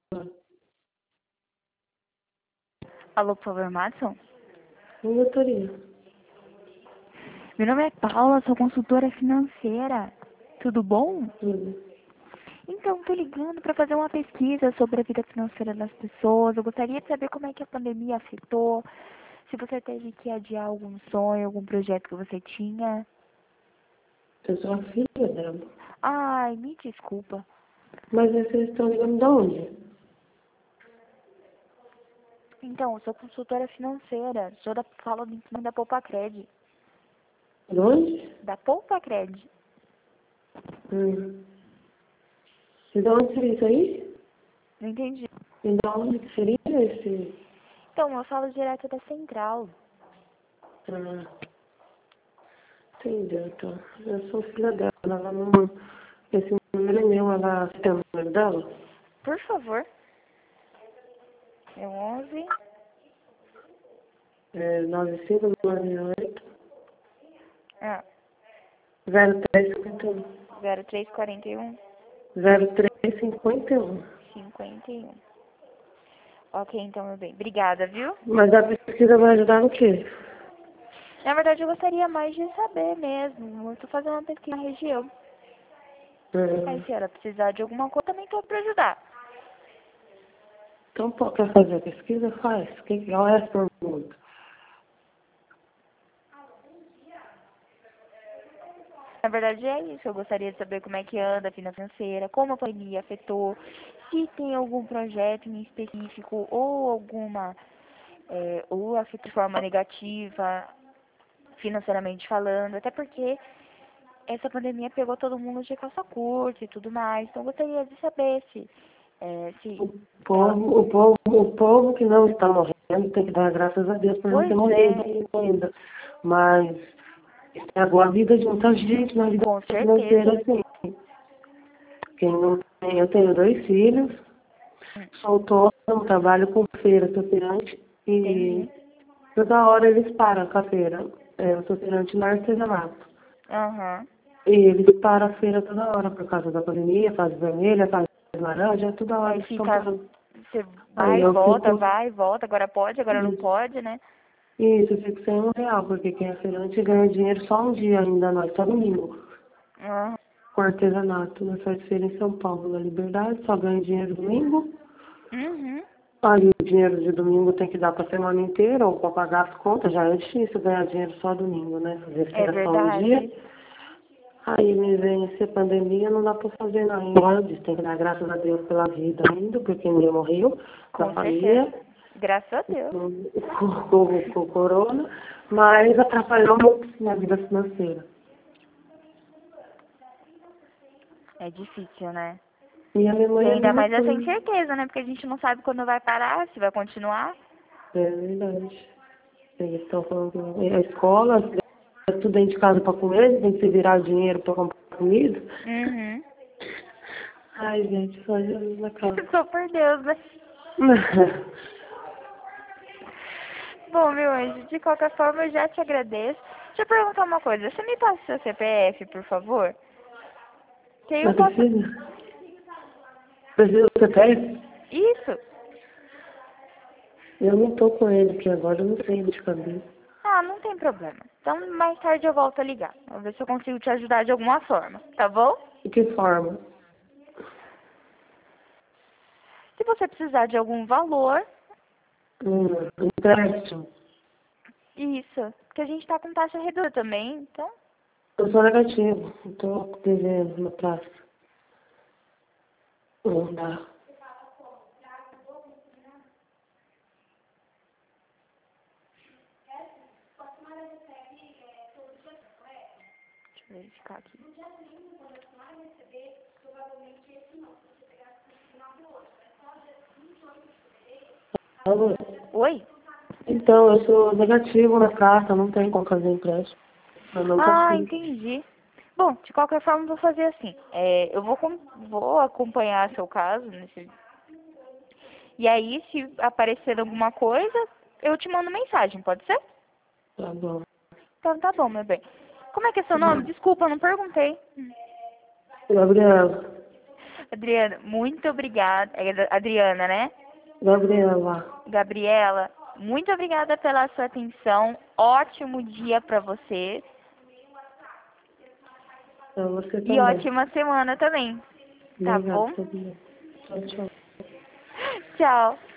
Alô, por favor, Madison? Oi, doutoria. Meu nome é Paula, sou consultora financeira. Tudo bom? Tudo. Então, tô ligando para fazer uma pesquisa sobre a vida financeira das pessoas. Eu gostaria de saber como é que a pandemia afetou, se você teve que adiar algum sonho, algum projeto que você tinha. Eu sou a filha dela. Ai, me desculpa. Mas vocês estão ligando de onde? Então, eu sou consultora financeira. Falo da Poupacred. De onde? Da Poupacred. E de onde seria isso aí? Não entendi. E de onde que seria esse... Então, eu falo direto da central. Entendi, então. Eu sou filha dela. Ela não... Esse número é meu. Ela tem o número dela? Por favor. É 11... É 9598 Ah, 0351. 0341 0351. 51. Ok, então, meu bem. Obrigada, viu? Mas a pesquisa vai ajudar no quê? Na verdade, eu gostaria mais de saber mesmo. Eu tô fazendo uma pesquisa na região. Aí, se ela precisar de alguma coisa, também tô pra ajudar. Então, pô, quer fazer a pesquisa? Faz. Qual é a pergunta? Na verdade, é isso. Eu gostaria de saber como é que anda a vida financeira, como a pandemia afetou, se tem algum projeto em específico ou alguma, ou afetou de forma negativa, financeiramente falando. Até porque essa pandemia pegou todo mundo de calça curta e tudo mais. Então, eu gostaria de saber se ela... O povo que não está morrendo tem que dar graças a Deus por não ter Pois morrido é, ainda. Mas estragou a vida de muita gente na vida com certeza. financeira, assim. Quem não tem, eu tenho 2 filhos, sou autônomo, trabalho com feira, sou feirante, e Entendi. toda hora eles param com a feira. Eu sou feirante no artesanato. Aham. E eles param a feira toda hora por causa da pandemia, fase vermelha, fase laranja, toda hora Aí eles estão fica, parando. você Aí eu fico, vai e volta, agora pode, agora não isso, pode, né? isso, eu fico sem R$ 1, porque quem é feirante ganha dinheiro só um dia ainda, nós, só domingo. Aham. Com artesanato, nós faz feira em São Paulo, na Liberdade, só ganha dinheiro domingo. Uhum. Aí o dinheiro de domingo tem que dar para semana inteira, ou para pagar as contas, já é difícil ganhar dinheiro só domingo, né? Fazer É feira só um dia. verdade. Aí me vem essa pandemia, não dá para fazer nada. Igual eu disse, tem que dar graças a Deus pela vida ainda, porque ninguém morreu da Com certeza. família, Graças a Deus. com o corona, mas atrapalhou muito minha vida financeira. É difícil, né? E a minha E mãe é a ainda mesma mais essa coisa. incerteza, né? Porque a gente não sabe quando vai parar, se vai continuar. É verdade. Eles estão falando que a escola, é tudo dentro de casa para comer, tem que se virar dinheiro para comprar comida. Uhum. Ai, gente, só Jesus na casa. Só por Deus, né? Bom, meu anjo, de qualquer forma eu já te agradeço. Deixa eu perguntar uma coisa. Você me passa o seu CPF, por favor? Que aí eu Mas posso... precisa? Precisa do CPF? Isso. Eu não tô com ele aqui agora, eu não sei de cabeça. Ah, não tem problema. Então, mais tarde eu volto a ligar. Vou ver se eu consigo te ajudar de alguma forma, tá bom? De que forma? Se você precisar de algum valor, Empréstimo. isso. Porque a gente tá com taxa reduzida também, então... Eu sou negativo, eu tô devendo na praça. Não dá. Deixa eu verificar aqui. Alô? Oi? Então, eu sou negativo na praça, não tem como fazer empréstimo. Eu não Ah, consigo. entendi. Bom, de qualquer forma, eu vou fazer assim. Eu vou acompanhar seu caso nesse... E aí, se aparecer alguma coisa, eu te mando mensagem, pode ser? Tá bom. Então tá bom, meu bem. Como é que é seu nome? Desculpa, eu não perguntei. Gabriela. Adriana, muito obrigada. É Adriana, né? Gabriela, Gabriela, muito obrigada pela sua atenção. Ótimo dia para você pra você e também. ótima semana também. Tá Obrigada, bom? também. Tchau, tchau. Tchau.